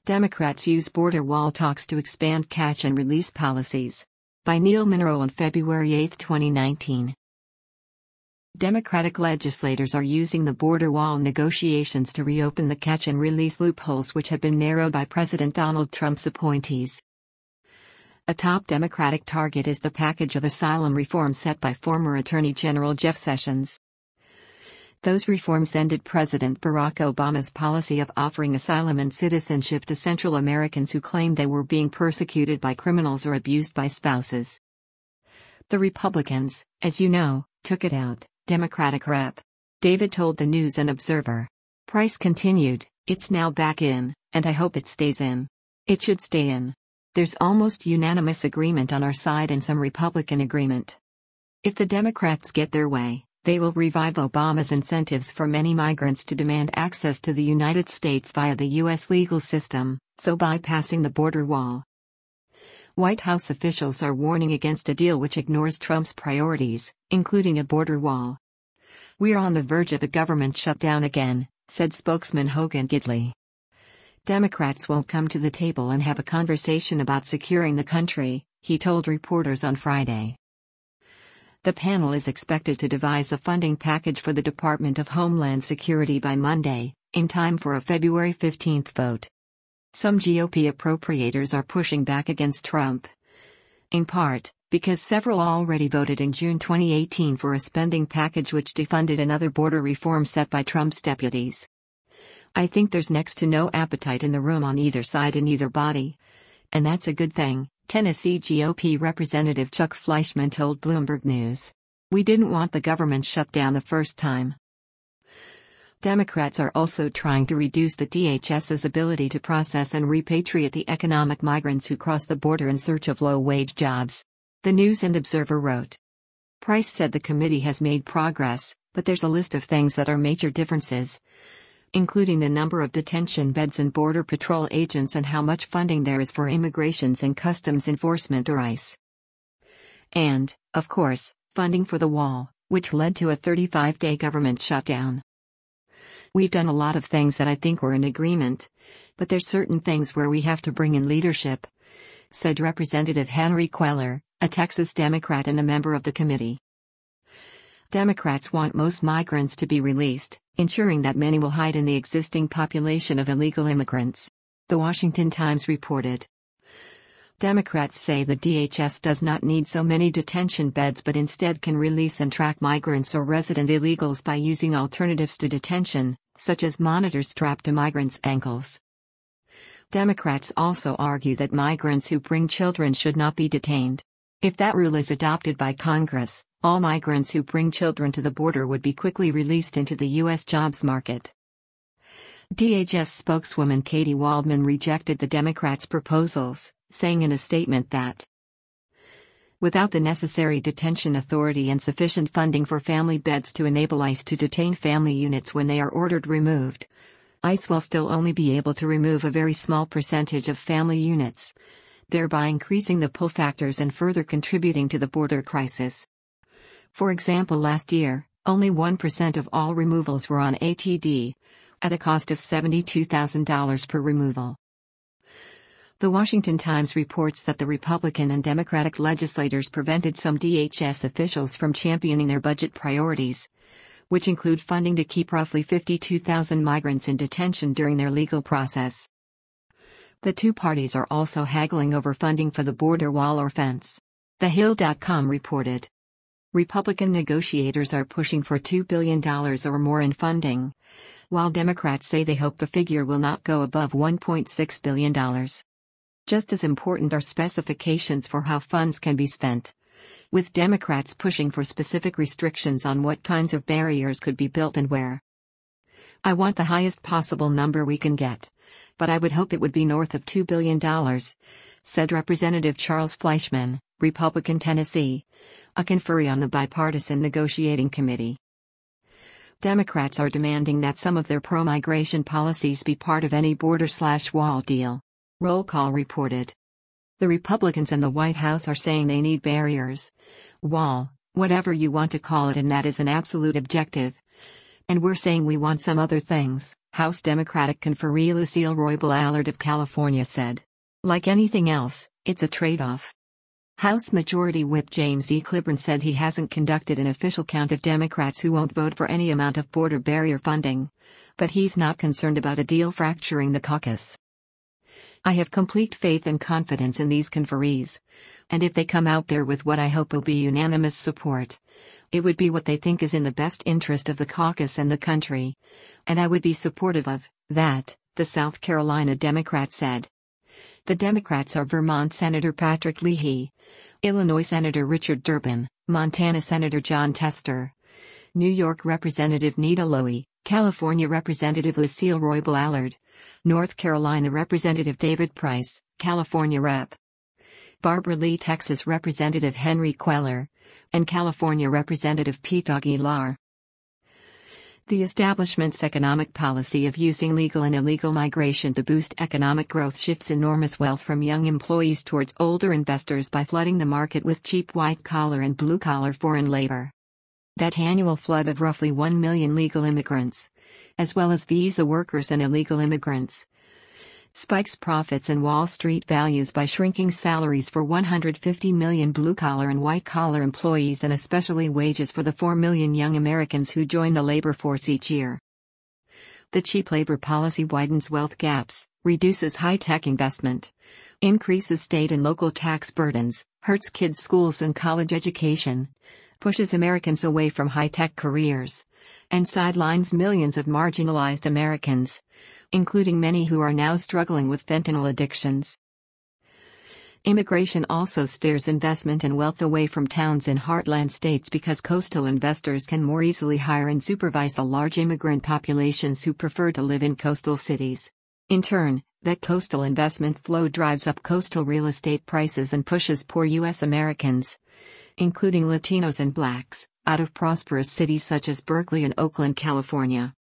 Democrats use border wall talks to expand catch and release policies. By Neil Monroe on February 8, 2019. Democratic legislators are using the border wall negotiations to reopen the catch and release loopholes which had been narrowed by President Donald Trump's appointees. A top Democratic target is the package of asylum reform set by former Attorney General Jeff Sessions. Those reforms ended President Barack Obama's policy of offering asylum and citizenship to Central Americans who claimed they were being persecuted by criminals or abused by spouses. The Republicans, as you know, took it out, Democratic Rep. David told the News and Observer. Price continued, "It's now back in, and I hope it stays in. It should stay in. There's almost unanimous agreement on our side and some Republican agreement. If the Democrats get their way, they will revive Obama's incentives for many migrants to demand access to the United States via the U.S. legal system, so bypassing the border wall." White House officials are warning against a deal which ignores Trump's priorities, including a border wall. "We are on the verge of a government shutdown again," said spokesman Hogan Gidley. "Democrats won't come to the table and have a conversation about securing the country," he told reporters on Friday. The panel is expected to devise a funding package for the Department of Homeland Security by Monday, in time for a February 15 vote. Some GOP appropriators are pushing back against Trump. In part, because several already voted in June 2018 for a spending package which defunded another border reform set by Trump's deputies. "I think there's next to no appetite in the room on either side in either body. And that's a good thing," Tennessee GOP Representative Chuck Fleischmann told Bloomberg News. "We didn't want the government shut down the first time." Democrats are also trying to reduce the DHS's ability to process and repatriate the economic migrants who cross the border in search of low-wage jobs. The News and Observer wrote. Price said the committee has made progress, but there's a list of things that are major differences, including the number of detention beds and Border Patrol agents and how much funding there is for Immigrations and Customs Enforcement or ICE. And, of course, funding for the wall, which led to a 35-day government shutdown. "We've done a lot of things that I think we're in agreement, but there's certain things where we have to bring in leadership," said Representative Henry Queller, a Texas Democrat and a member of the committee. Democrats want most migrants to be released, ensuring that many will hide in the existing population of illegal immigrants. The Washington Times reported. Democrats say the DHS does not need so many detention beds but instead can release and track migrants or resident illegals by using alternatives to detention, such as monitors strapped to migrants' ankles. Democrats also argue that migrants who bring children should not be detained. If that rule is adopted by Congress, all migrants who bring children to the border would be quickly released into the U.S. jobs market. DHS spokeswoman Katie Waldman rejected the Democrats' proposals, saying in a statement that, "Without the necessary detention authority and sufficient funding for family beds to enable ICE to detain family units when they are ordered removed, ICE will still only be able to remove a very small percentage of family units, thereby increasing the pull factors and further contributing to the border crisis. For example, last year, only 1% of all removals were on ATD, at a cost of $72,000 per removal." The Washington Times reports that the Republican and Democratic legislators prevented some DHS officials from championing their budget priorities, which include funding to keep roughly 52,000 migrants in detention during their legal process. The two parties are also haggling over funding for the border wall or fence. TheHill.com reported. Republican negotiators are pushing for $2 billion or more in funding, while Democrats say they hope the figure will not go above $1.6 billion. Just as important are specifications for how funds can be spent, with Democrats pushing for specific restrictions on what kinds of barriers could be built and where. "I want the highest possible number we can get, but I would hope it would be north of $2 billion, said Representative Charles Fleischmann, Republican Tennessee, a conferee on the bipartisan negotiating committee. Democrats are demanding that some of their pro-migration policies be part of any border/wall deal. Roll Call reported. The Republicans in the White House are saying they need barriers, wall, whatever you want to call it, and that is an absolute objective. And we're saying we want some other things, House Democratic conferee Lucille Roybal Allard of California said. Like anything else, it's a trade-off. House Majority Whip James E. Clyburn said he hasn't conducted an official count of Democrats who won't vote for any amount of border barrier funding. But he's not concerned about a deal fracturing the caucus. I have complete faith and confidence in these conferees. And if they come out there with what I hope will be unanimous support, it would be what they think is in the best interest of the caucus and the country. And I would be supportive of that, the South Carolina Democrat said. The Democrats are Vermont Senator Patrick Leahy, Illinois Senator Richard Durbin, Montana Senator Jon Tester, New York Representative Nita Lowey, California Representative Lucille Roybal Allard, North Carolina Representative David Price, California Rep. Barbara Lee, Texas Representative Henry Queller, and California Representative Pete Aguilar. The establishment's economic policy of using legal and illegal migration to boost economic growth shifts enormous wealth from young employees towards older investors by flooding the market with cheap white-collar and blue-collar foreign labor. That annual flood of roughly 1 million legal immigrants, as well as visa workers and illegal immigrants, spikes profits and Wall Street values by shrinking salaries for 150 million blue-collar and white-collar employees and especially wages for the 4 million young Americans who join the labor force each year. The cheap labor policy widens wealth gaps, reduces high-tech investment, increases state and local tax burdens, hurts kids' schools and college education, pushes Americans away from high-tech careers, and sidelines millions of marginalized Americans, including many who are now struggling with fentanyl addictions. Immigration also steers investment and wealth away from towns in heartland states because coastal investors can more easily hire and supervise the large immigrant populations who prefer to live in coastal cities. In turn, that coastal investment flow drives up coastal real estate prices and pushes poor U.S. Americans, including Latinos and blacks, out of prosperous cities such as Berkeley and Oakland, California.